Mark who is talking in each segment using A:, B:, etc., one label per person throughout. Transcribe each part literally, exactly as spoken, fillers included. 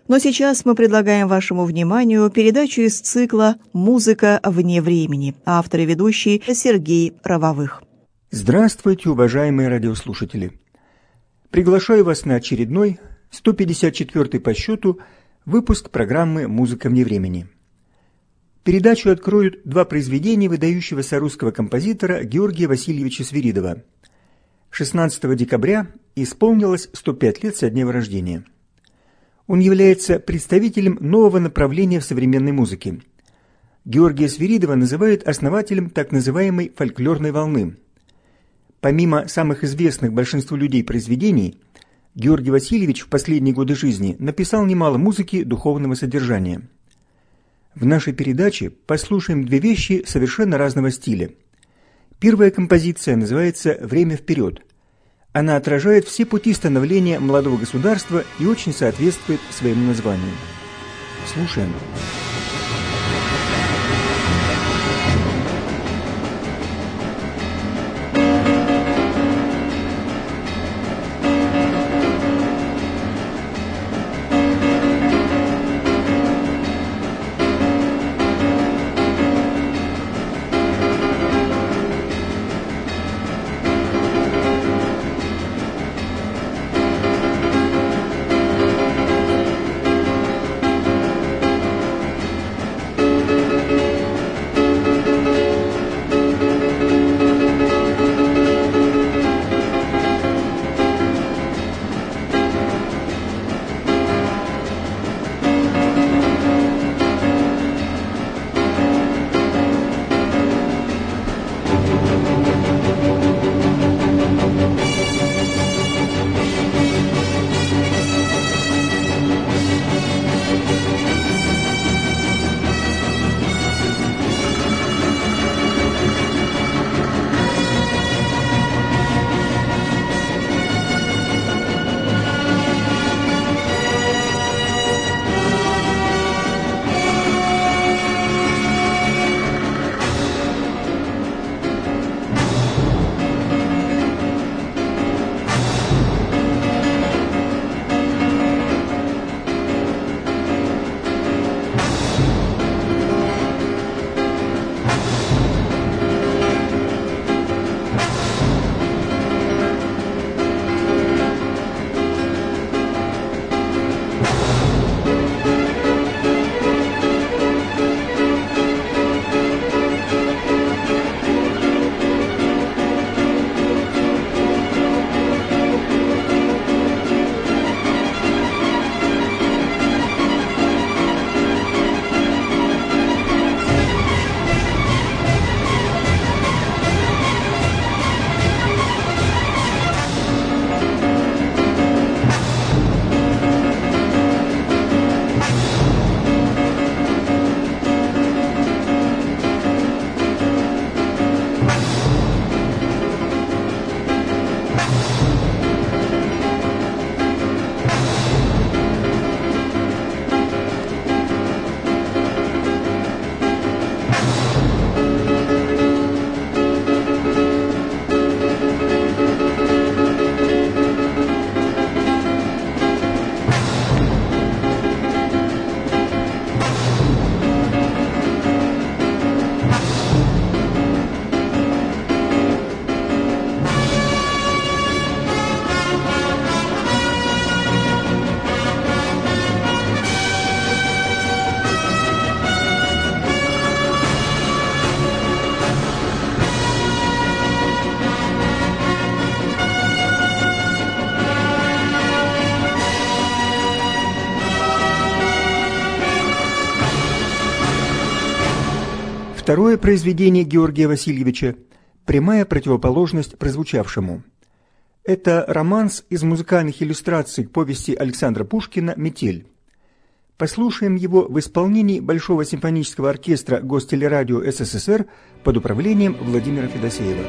A: Но сейчас мы предлагаем вашему вниманию передачу из цикла «Музыка вне времени». Автор и ведущий Сергей Рововых.
B: Здравствуйте, уважаемые радиослушатели! Приглашаю вас на очередной, сто пятьдесят четвёртый по счету, выпуск программы «Музыка вне времени». Передачу откроют два произведения выдающегося русского композитора Георгия Васильевича Свиридова. шестнадцатого декабря исполнилось сто пять лет со дня его рождения. Он является представителем нового направления в современной музыке. Георгия Свиридова называют основателем так называемой фольклорной волны. Помимо самых известных большинству людей произведений, Георгий Васильевич в последние годы жизни написал немало музыки духовного содержания. В нашей передаче послушаем две вещи совершенно разного стиля. Первая композиция называется «Время вперед». Она отражает все пути становления молодого государства и очень соответствует своему названию. Слушаем. Второе произведение Георгия Васильевича – прямая противоположность прозвучавшему. Это романс из музыкальных иллюстраций к повести Александра Пушкина «Метель». Послушаем его в исполнении Большого симфонического оркестра Гостелерадио СССР под управлением Владимира Федосеева.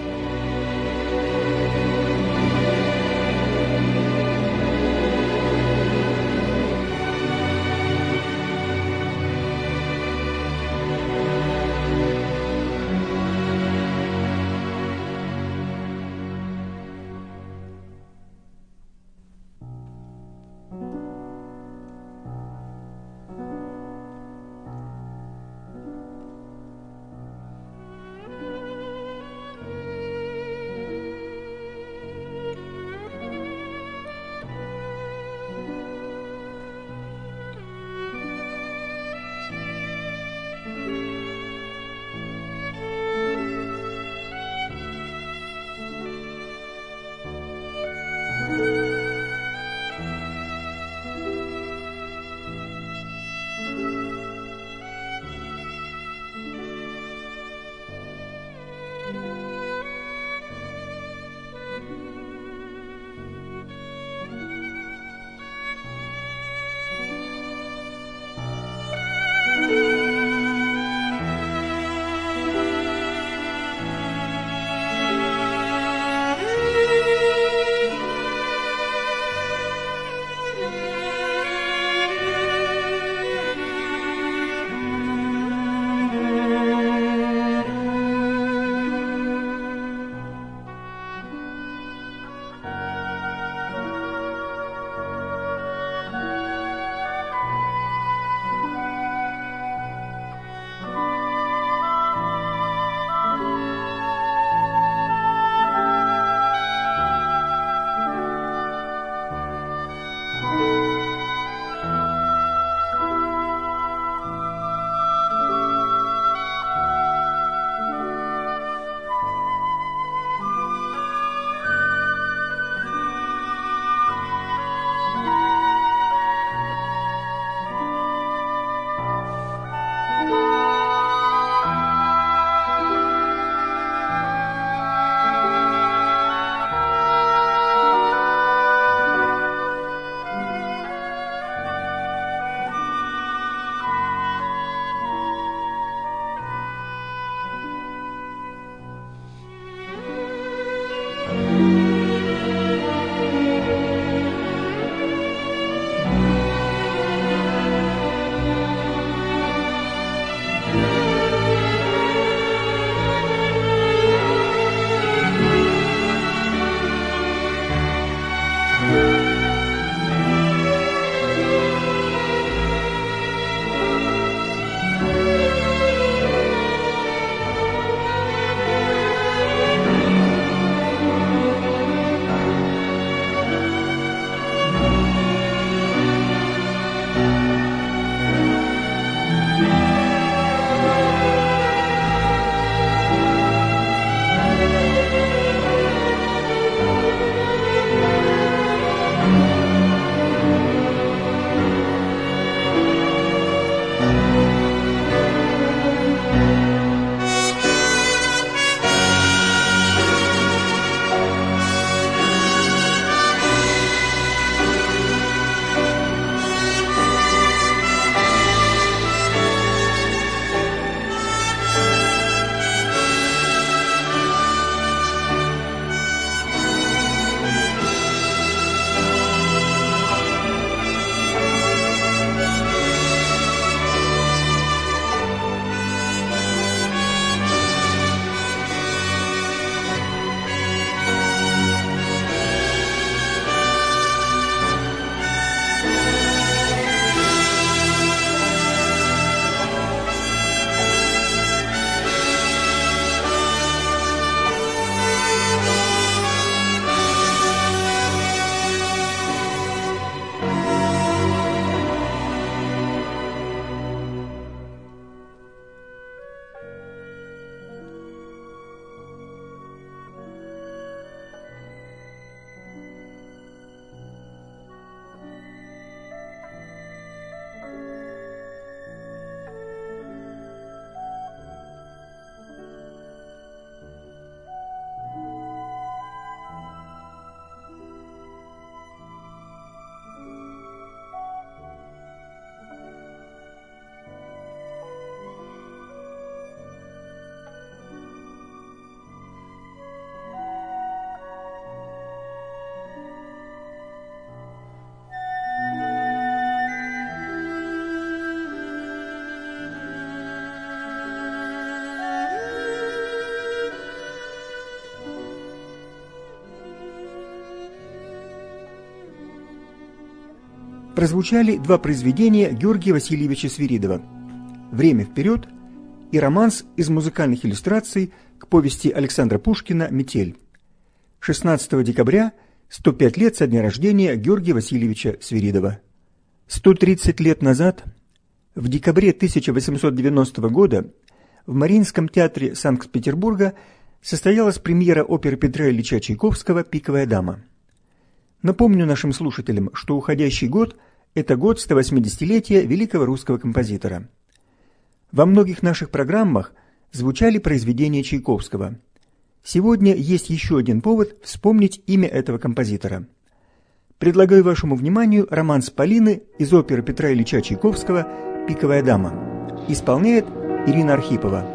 B: прозвучали два произведения Георгия Васильевича Свиридова «Время вперед» и романс из музыкальных иллюстраций к повести Александра Пушкина «Метель». шестнадцатого декабря сто пять лет со дня рождения Георгия Васильевича Свиридова. сто тридцать лет назад, в декабре тысяча восемьсот девяностого года, в Мариинском театре Санкт-Петербурга состоялась премьера оперы Петра Ильича Чайковского «Пиковая дама». Напомню нашим слушателям, что уходящий год – это год сто восьмидесятилетия великого русского композитора. Во многих наших программах звучали произведения Чайковского. Сегодня есть еще один повод вспомнить имя этого композитора. Предлагаю вашему вниманию романс Полины из оперы Петра Ильича Чайковского «Пиковая дама». Исполняет Ирина Архипова.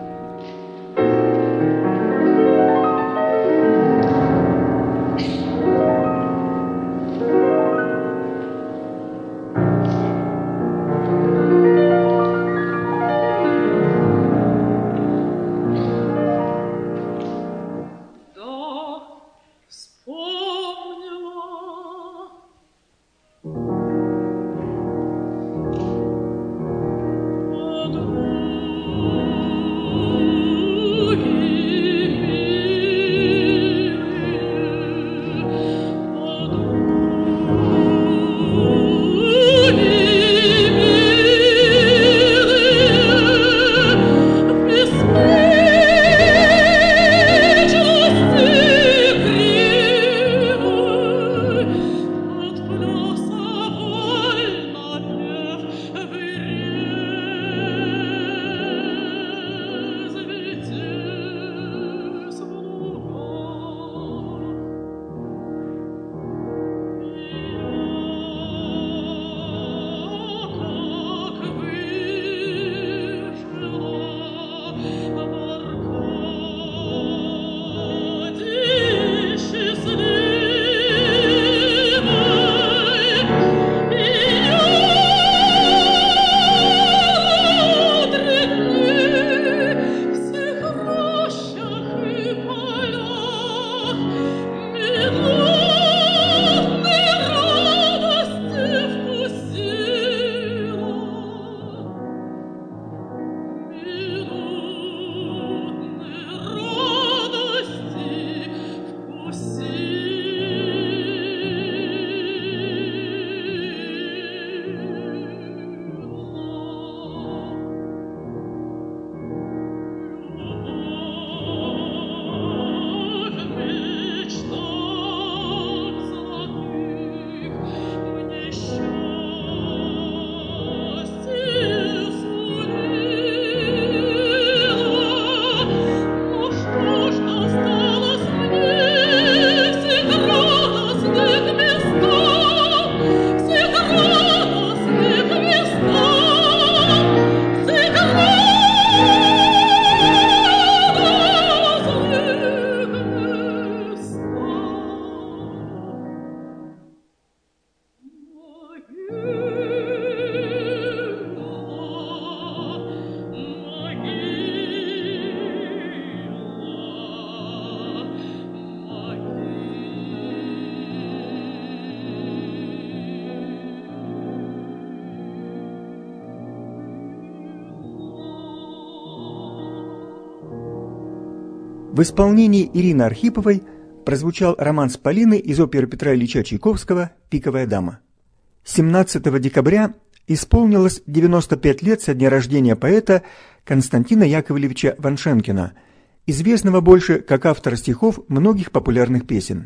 B: В исполнении Ирины Архиповой прозвучал романс Полины из оперы Петра Ильича Чайковского «Пиковая дама». семнадцатого декабря исполнилось девяносто пять лет со дня рождения поэта Константина Яковлевича Ваншенкина, известного больше как автора стихов многих популярных песен.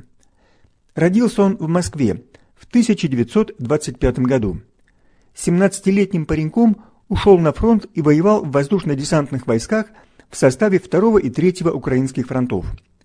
B: Родился он в Москве в тысяча девятьсот двадцать пятом году. семнадцатилетним пареньком ушел на фронт и воевал в воздушно-десантных войсках в составе второго и третьего украинских фронтов.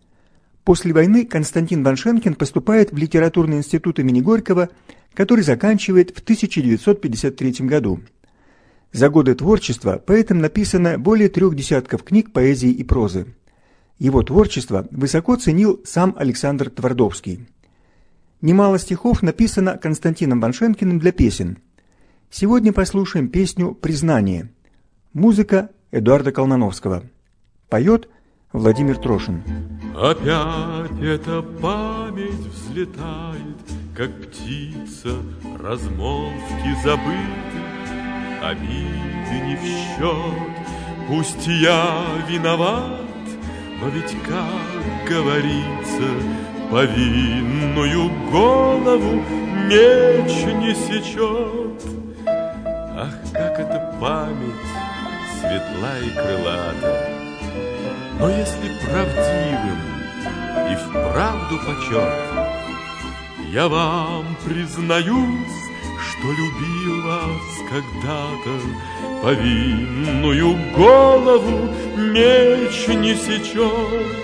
B: После войны Константин Ваншенкин поступает в литературный институт имени Горького, который заканчивает в тысяча девятьсот пятьдесят третьем году. За годы творчества поэтом написано более трех десятков книг поэзии и прозы. Его творчество высоко ценил сам Александр Твардовский. Немало стихов написано Константином Ваншенкиным для песен. Сегодня послушаем песню «Признание». Музыка Эдуарда Колмановского. Поет Владимир Трошин.
C: Опять эта память взлетает как птица, размолвки забыты, обиды не в счет. Пусть я виноват, но ведь, как говорится, повинную голову меч не сечет. Ах, как эта память светла и крылата! Но если правдивым и вправду почет, я вам признаюсь, что любил вас когда-то, повинную голову меч не сечет.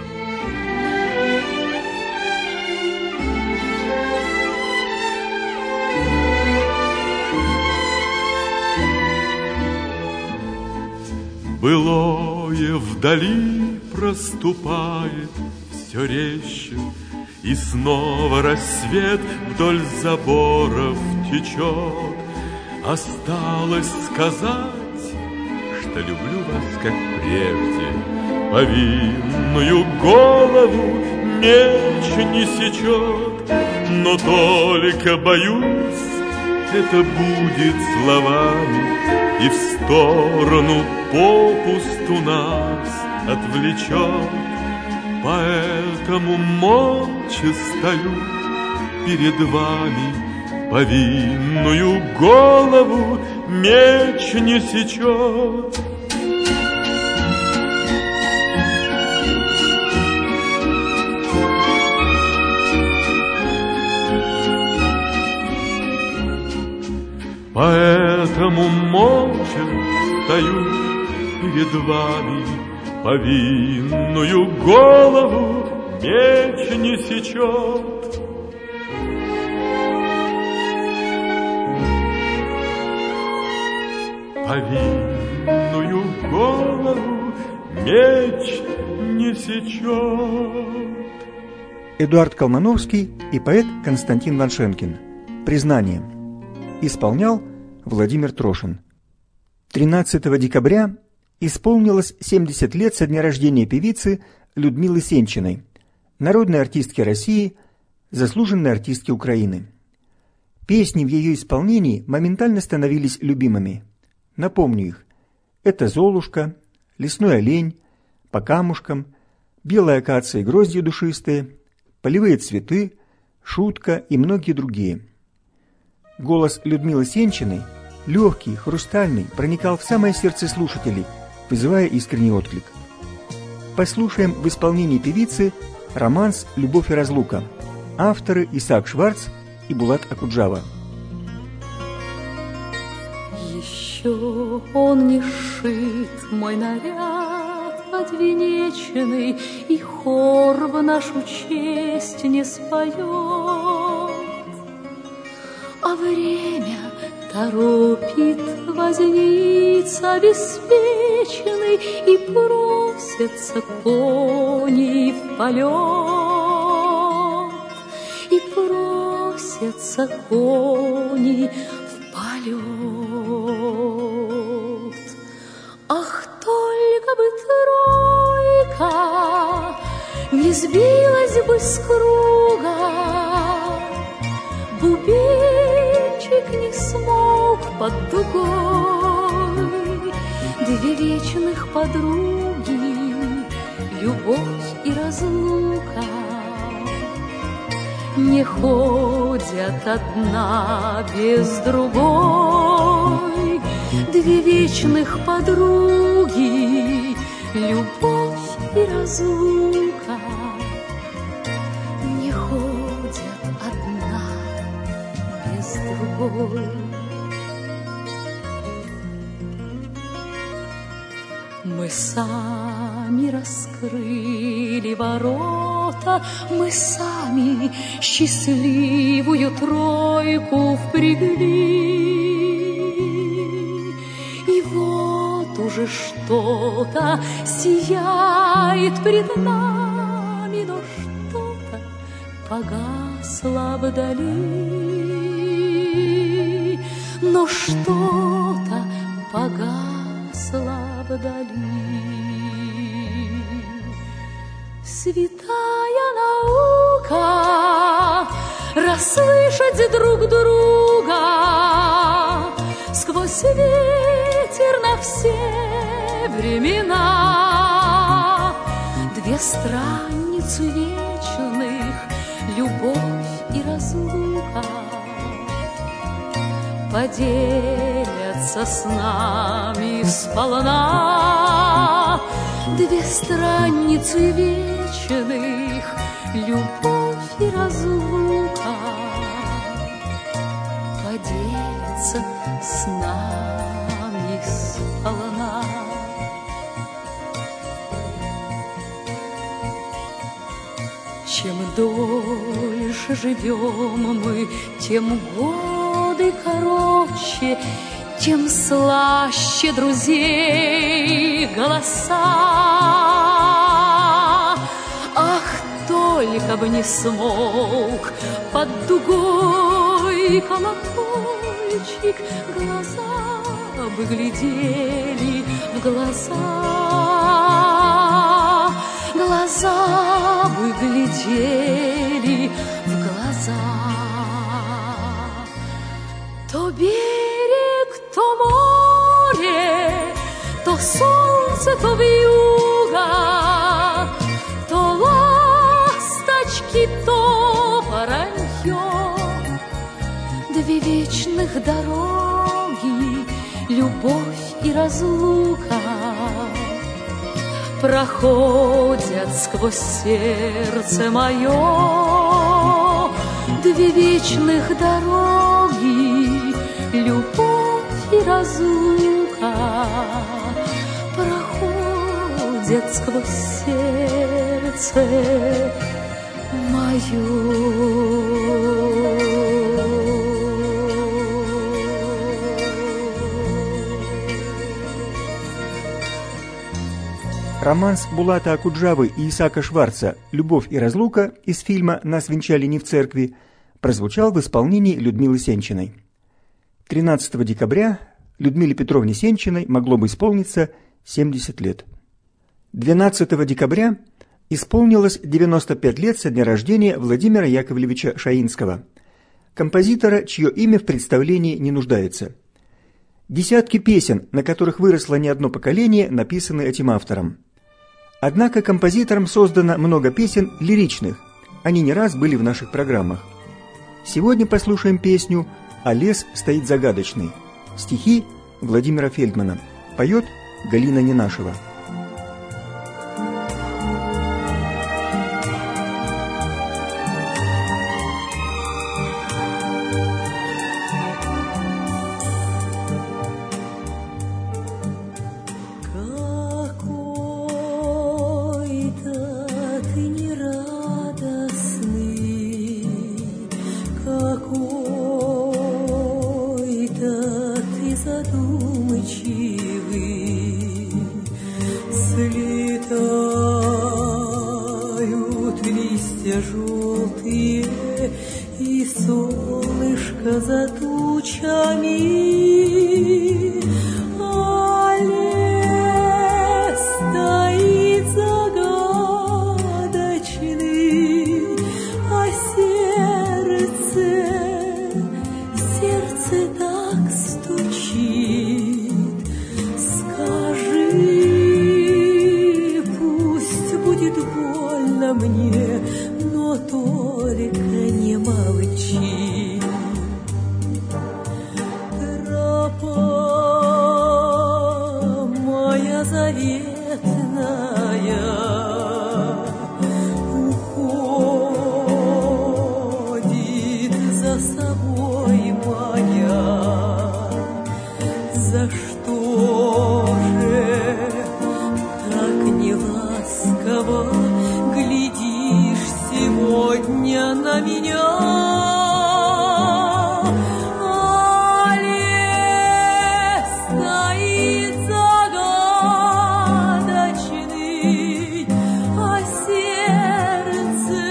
C: Былое вдали проступает все резче, и снова рассвет вдоль заборов течет. Осталось сказать, что люблю вас, как прежде, повинную голову меч не сечет. Но только боюсь, это будет словами и в сторону попусту нас отвлечет. Поэтому молча стою перед вами, повинную голову меч не сечет. Поэтому молча стою перед вами, повинную голову меч не сечет. Повинную голову меч не сечет.
B: Эдуард Колмановский и поэт Константин Ваншенкин. Признание. Исполнял Владимир Трошин. тринадцатого декабря исполнилось семьдесят лет со дня рождения певицы Людмилы Сенчиной, народной артистки России, заслуженной артистки Украины. Песни в ее исполнении моментально становились любимыми. Напомню их. Это «Золушка», «Лесной олень», «По камушкам», «Белая акация и гроздья душистые», «Полевые цветы», «Шутка» и многие другие. Голос Людмилы Сенчиной, легкий, хрустальный, проникал в самое сердце слушателей, вызывая искренний отклик. Послушаем в исполнении певицы романс «Любовь и разлука». Авторы Исаак Шварц и Булат Акуджава.
D: Еще он не сшит, мой наряд подвенеченный, и хор в нашу честь не споет. А время торопит возница обеспеченный, и просятся кони в полет, и просятся кони в полет. Ах, только бы тройка не сбилась бы с круга, бубенчик не смолк под дугой. Две вечных подруги, любовь и разлука, не ходят одна без другой. Две вечных подруги, любовь и разлука, не ходят одна без другой. Мы сами раскрыли ворота, мы сами счастливую тройку впрягли. И вот уже что-то сияет пред нами, но что-то погасло вдали, но что-то погасло вдали. Святая наука расслышать друг друга сквозь ветер на все времена. Две страницы вечных, любовь и разлука, поделятся с нами сполна. Две страницы вечных, любовь и разлука, поделятся с нами сполна. Чем дольше живем мы, тем годы короче, тем слаще друзей голоса. Ах, только бы не смолк под дугой колокольчик, глаза бы глядели в глаза, глаза бы глядели в глаза. То берег, то море, то солнце, то вьюга, то ласточки, то воронье. Две вечных дороги, любовь и разлука, проходят сквозь сердце мое. Две вечных дороги, любовь и разлука, проходят сквозь сердце мое.
B: Романс Булата Акуджавы и Исаака Шварца «Любовь и разлука» из фильма «Нас венчали не в церкви» прозвучал в исполнении Людмилы Сенчиной. тринадцатого декабря Людмиле Петровне Сенчиной могло бы исполниться семьдесят лет. двенадцатого декабря исполнилось девяносто пять лет со дня рождения Владимира Яковлевича Шаинского, композитора, чье имя в представлении не нуждается. Десятки песен, на которых выросло не одно поколение, написаны этим автором. Однако композитором создано много песен лиричных, они не раз были в наших программах. Сегодня послушаем песню «А лес стоит загадочный», стихи Владимира Фельдмана, поет Галина Ненашева.
E: Слетают листья желтые, и солнышко за тучами, а лес стоит загадочный, а сердце, сердце так стучит. Скажи, пусть будет больно мне, но только не молчи. Тропа моя заветная уходит за собой моя. За что же так неласково глядишь сегодня на меня? А лес стоит загадочный, а сердце,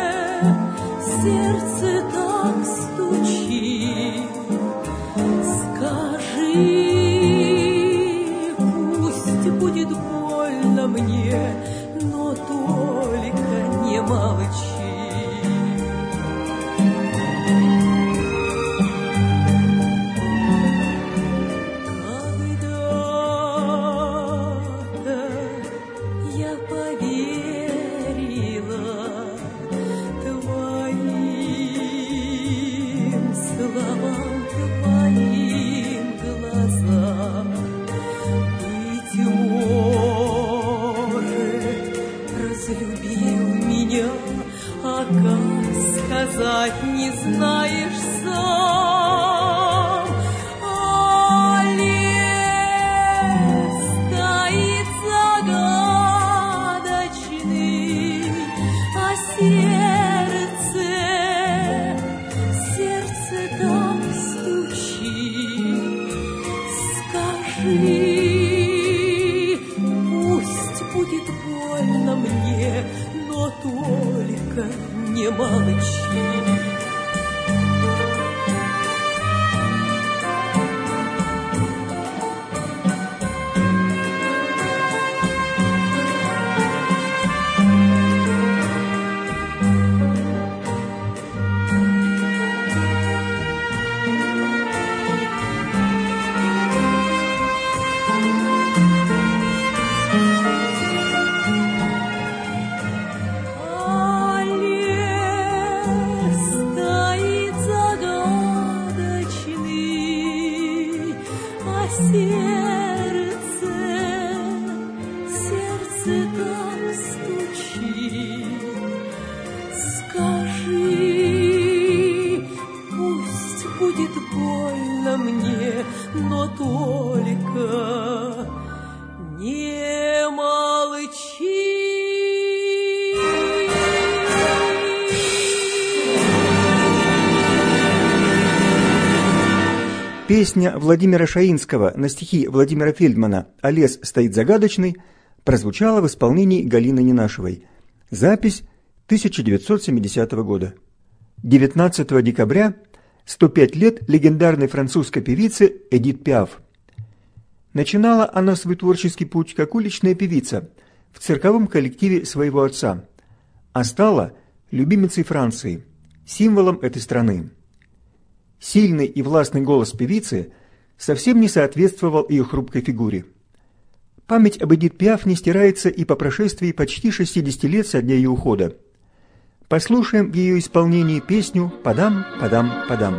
E: сердце так стучит. Скажи, Скажи, пусть будет больно мне, но только не молчи.
B: Песня Владимира Шаинского на стихи Владимира Фельдмана «А лес стоит загадочный» прозвучала в исполнении Галины Ненашевой. Запись тысяча девятьсот семидесятого года. девятнадцатого декабря сто пять лет легендарной французской певице Эдит Пиаф. Начинала она свой творческий путь как уличная певица в цирковом коллективе своего отца, а стала любимицей Франции, символом этой страны. Сильный и властный голос певицы совсем не соответствовал ее хрупкой фигуре. Память об Эдит Пиаф не стирается и по прошествии почти шестидесяти лет со дня ее ухода. Послушаем в ее исполнении песню «Падам, падам, падам».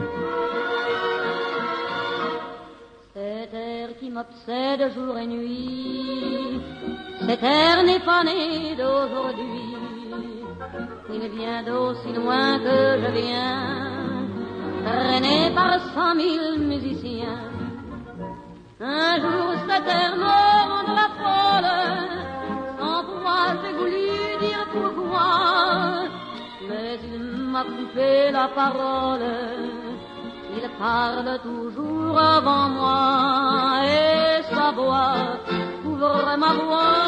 F: Cet air qui m'obsède jour et nuit, cet air n'est pas né d'aujourd'hui, il vient d'aussi loin que je viens, traîné par cent mille musiciens. Un jour cet air me rend la folle, sans pouvoir j'ai voulu dire pourquoi, mais il m'a coupé la parole, il parle toujours avant moi, et sa voix couvre ma voix.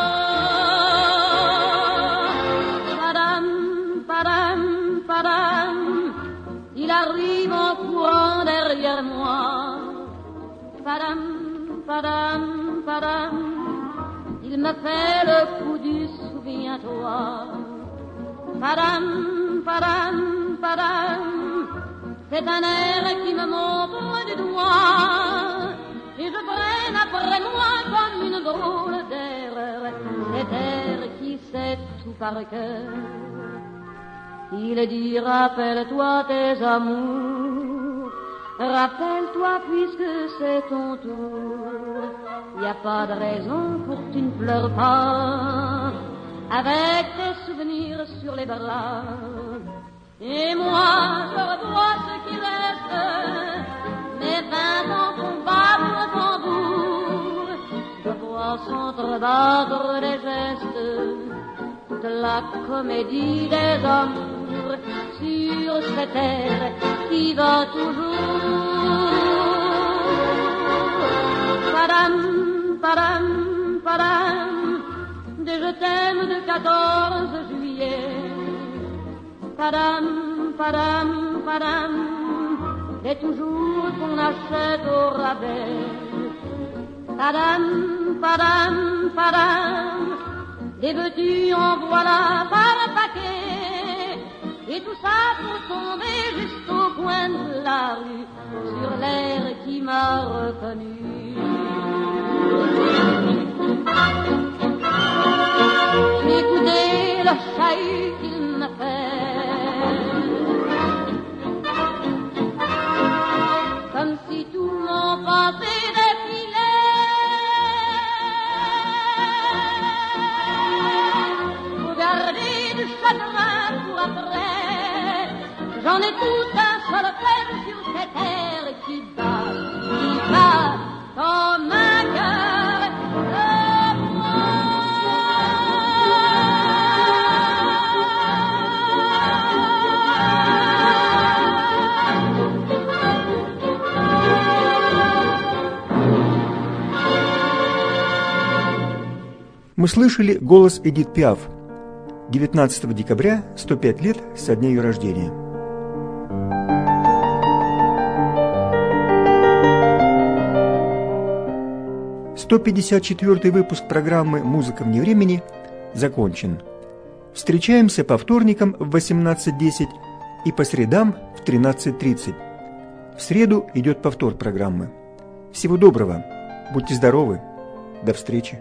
F: Padam, padam, padam, il arrive en courant derrière moi. Padam, padam, padam, il me fait le coup du souviens-toi. Padam, padam, padam, c'est un air qui me montre du doigt, et je traîne après moi comme une drôle d'erreur, cet air qui sait tout par cœur. Il dit rappelle-toi tes amours, rappelle-toi puisque c'est ton tour, y a pas de raison pour que tu ne pleures pas, avec tes souvenirs sur les bras. Et moi je revois ce qui reste, mes vingt ans qu'on battre le tambour, je vois s'entrebattre les gestes, toute la comédie des amours, sur cette terre qui va toujours. Padam, padam, padam, des je t'aime de quatorze juillet. Padam, padam, padam, et toujours qu'on achète au rabais. Padam, padam, padam, des veux-tu en voilà par paquet, et tout ça pour tomber jusqu'au coin de la rue, sur l'air qui m'a reconnu. Écoutez le chahut qu'il me fait, comme si tout mon passé défilait. Faut garder du chagrin pour après, j'en ai tout un solitaire sur cette terre qui bat, qui bat comme un cœur de moi.
B: Мы слышали голос Эдит Пиаф. девятнадцатого декабря, сто пять лет со дня ее рождения. сто пятьдесят четвёртый выпуск программы «Музыка вне времени» закончен. Встречаемся по вторникам в восемнадцать десять и по средам в тринадцать тридцать. В среду идет повтор программы. Всего доброго. Будьте здоровы. До встречи.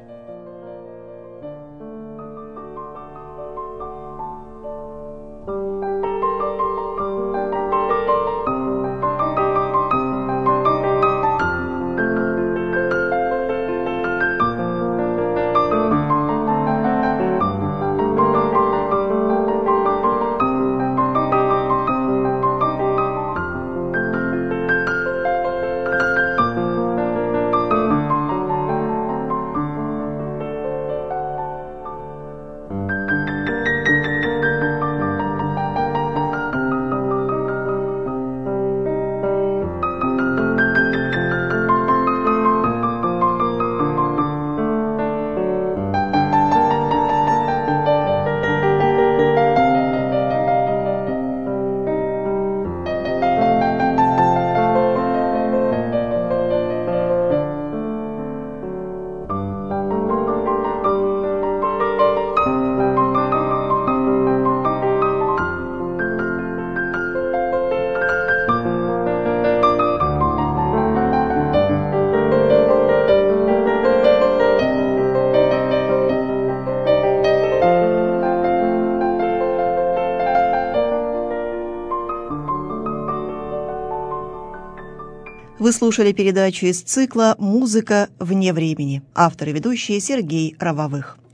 A: Вы слушали передачу из цикла «Музыка вне времени». Автор и ведущий Сергей Равовых.